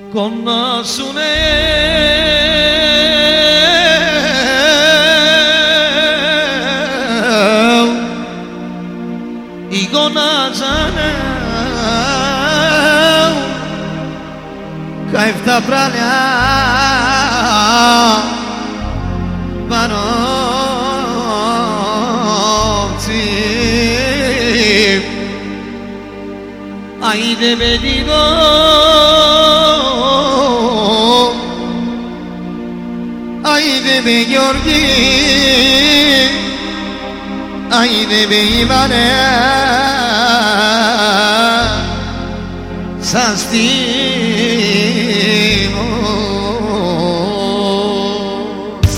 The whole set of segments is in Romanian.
Conoscune Igonazane Kayfta pralya Banovci Ajde bedino Ajde be Georgi Ajde be Ivane Sastimos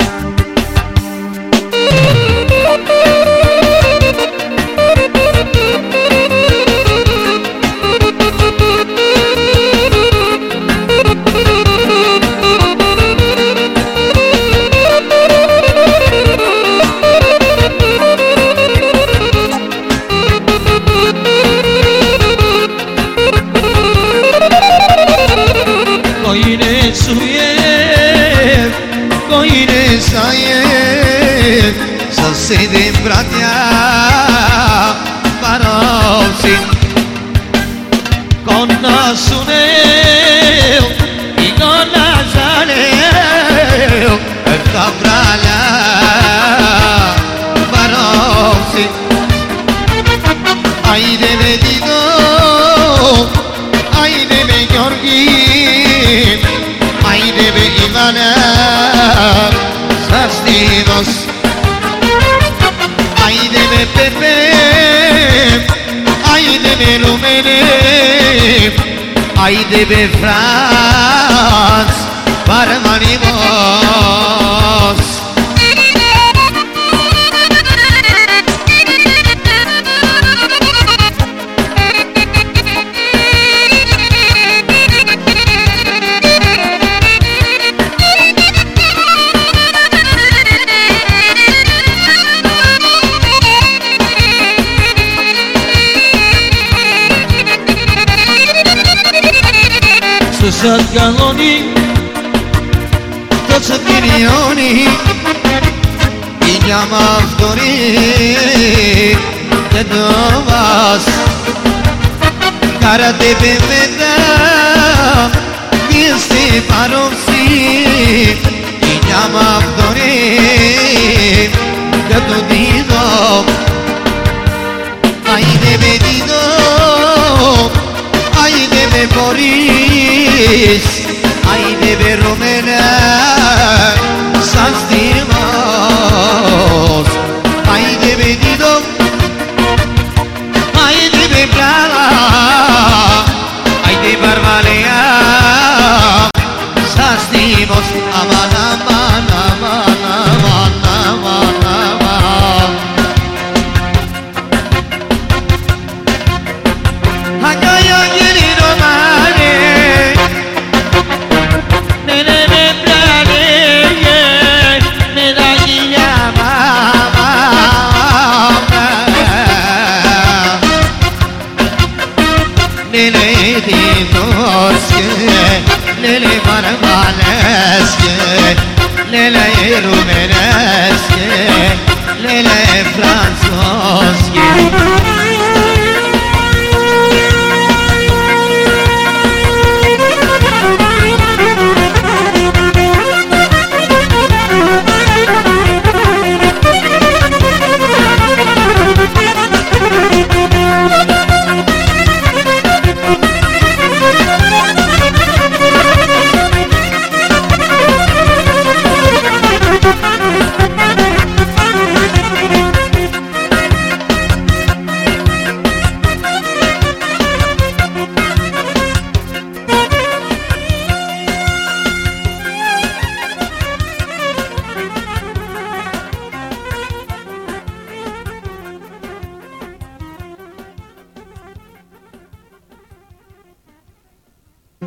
Sede bratia Barovci Conoscuneu Igonazaneu Kayfta pralya Barovci Ajde bedino Ajde be Georgi Ajde be Ivane Sastimos Ajde be Pepe, ajde be Lumene, ajde be Franz, Barmanimos. Susat galoni, toți milionii I ne-am dorit de dovas Cara de pe vedea este Barovci I ne-am dorit de dodido Ajde bedino Ajde be Boris Ajde be Romene Sastimos Ajde be Dido Ajde be Brava Ajde Barbalea Sastimos Aman, aman, aman, aman, aman, aman Hagoyo giri romane Nene me prane Ne da gija mama Nene di norske Nene barmaneske Nene rumeneske Nene francoske